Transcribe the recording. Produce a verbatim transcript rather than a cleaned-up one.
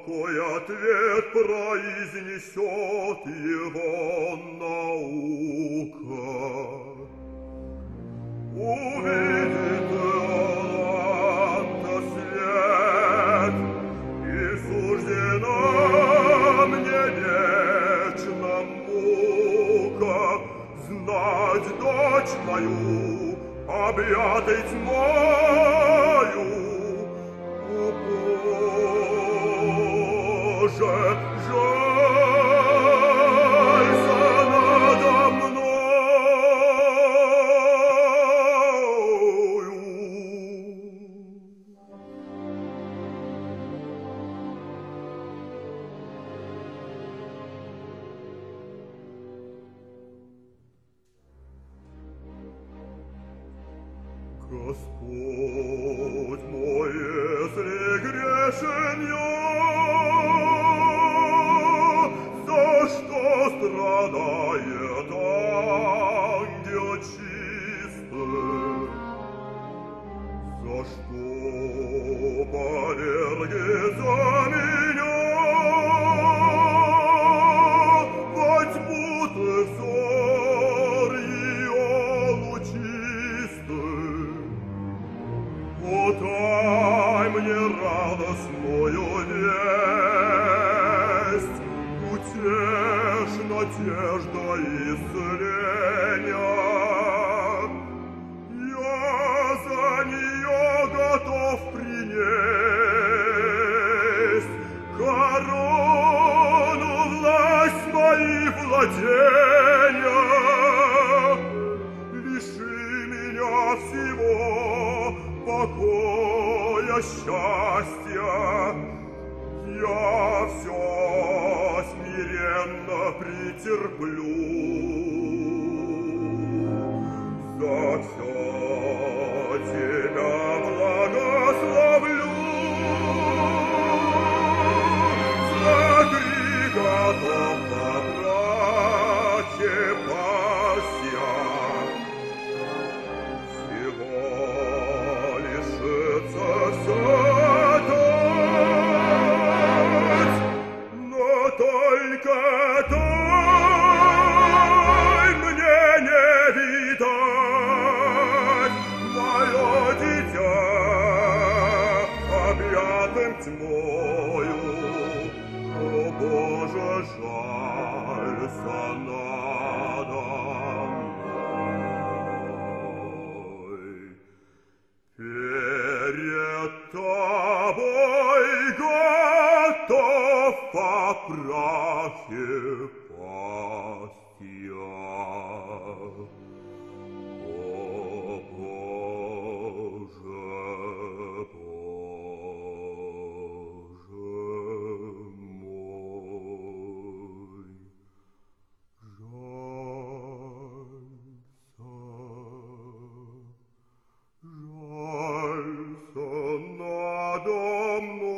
какой ответ произнесет его наука? Увидит он-то свет, и суждена мне вечна мука знать дочь мою, объятой тьмою. О, Боже, жалься надо мною. Господь мой, если грешен я, за что страдает ангел чистый? За что поверги за меня во тьму ты взор ее лучистый? Подай мне радостную весть, утешь надежда исцеления. Я за нее готов принесть корону, власть мои владения. Лиши меня всего покоя, счастья, я все смиренно претерплю. За все тебя благословлю, за грех готов побраче пася. Только дай мне не видать мое дитя, объятым тьмою. О, Боже, жалься надо мной. Перед тобой готов по прахе пасть я. О, Боже, Боже мой, жалься, жалься надо мной.